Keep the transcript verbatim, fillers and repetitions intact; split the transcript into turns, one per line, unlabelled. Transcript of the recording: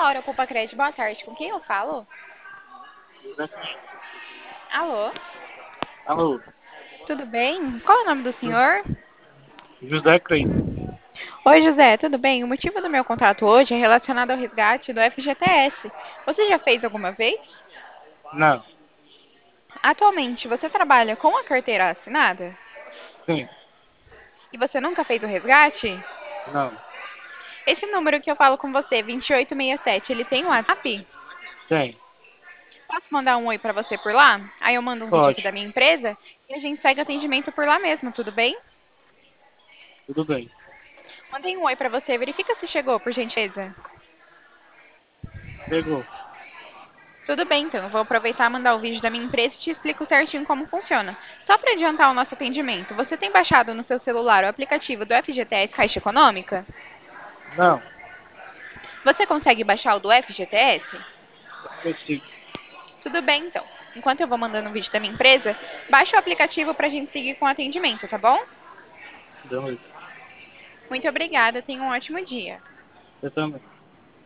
Laura Pupa Cred, boa tarde. Com quem eu falo?
José Cleide.
Alô?
Alô,
Tudo bem? Qual é o nome do
Ju-
senhor?
José Cleide.
Oi, José, tudo bem? O motivo do meu contato hoje é relacionado ao resgate do F G T S. Você já fez alguma vez?
Não,
Atualmente, você trabalha com a carteira assinada?
sim,
E você nunca fez o resgate?
não,
Esse número que eu falo com você, vinte e oito sessenta e sete, ele tem um WhatsApp?
tem,
Posso mandar um oi pra você por lá? Aí eu mando um vídeo aqui
pode,
da minha empresa e a gente segue o atendimento por lá mesmo, tudo bem?
tudo bem.
Mandei um oi pra você, verifica se chegou, por gentileza.
Chegou.
Tudo bem, então. Eu vou aproveitar e mandar o vídeo da minha empresa e te explico certinho como funciona. Só para adiantar o nosso atendimento, você tem baixado no seu celular o aplicativo do F G T S Caixa Econômica?
Não,
Você consegue baixar o do F G T S?
consigo.
Tudo bem, então. Enquanto eu vou mandando o vídeo da minha empresa, baixa o aplicativo para a gente seguir com o atendimento, tá bom?
Beleza.
Muito obrigada, tenha um ótimo dia.
Eu também.